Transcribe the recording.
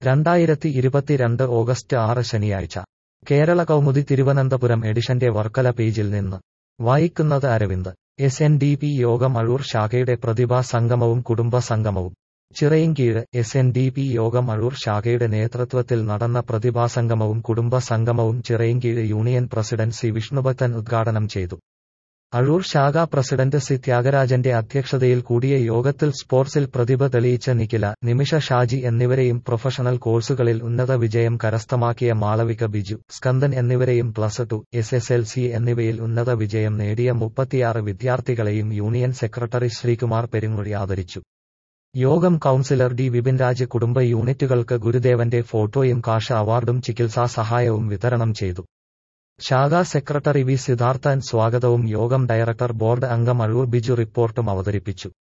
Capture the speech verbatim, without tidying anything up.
രണ്ടായിരത്തി ഇരുപത്തിരണ്ട് ഓഗസ്റ്റ് ആറ് ശനിയാഴ്ച കേരള കൗമുദി തിരുവനന്തപുരം എഡിഷന്റെ വർക്കല പേജിൽ നിന്ന് വായിക്കുന്നത് Aravind. S N D P യോഗം അഴൂർ ശാഖയുടെ പ്രതിഭാ സംഗമവും കുടുംബ സംഗമവും. Chirayinkeezhu S N D P യോഗം അഴൂർ ശാഖയുടെ നേതൃത്വത്തിൽ നടന്ന പ്രതിഭാസംഗമവും കുടുംബ സംഗമവും Chirayinkeezhu union president C Vishnubhakthan ഉദ്ഘാടനം ചെയ്തു. അഴൂർ ശാഖാ പ്രസിഡന്റ് സി ത്യാഗരാജന്റെ അധ്യക്ഷതയിൽ കൂടിയ യോഗത്തിൽ സ്പോർട്സിൽ പ്രതിഭ തെളിയിച്ച നിഖില, നിമിഷ ഷാജി എന്നിവരെയും പ്രൊഫഷണൽ കോഴ്സുകളിൽ ഉന്നത വിജയം കരസ്ഥമാക്കിയ മാളവിക ബിജു, സ്കന്ദൻ എന്നിവരെയും plus two, S S L C എന്നിവയിൽ ഉന്നത വിജയം നേടിയ മുപ്പത്തിയാറ് വിദ്യാർത്ഥികളെയും യൂണിയൻ സെക്രട്ടറി ശ്രീകുമാർ പെരുങ്ങുഴി ആദരിച്ചു. യോഗം കൗൺസിലർ ഡി വിപിൻരാജ് കുടുംബ യൂണിറ്റുകൾക്ക് ഗുരുദേവന്റെ ഫോട്ടോയും കാഷ അവാർഡും ചികിത്സാ സഹായവും വിതരണം ചെയ്തു. ശാഖാ സെക്രട്ടറി വി സിദ്ധാർത്ഥൻ സ്വാഗതവും യോഗം ഡയറക്ടർ ബോർഡ് അംഗം അഴൂർ ബിജു റിപ്പോർട്ടും അവതരിപ്പിച്ചു.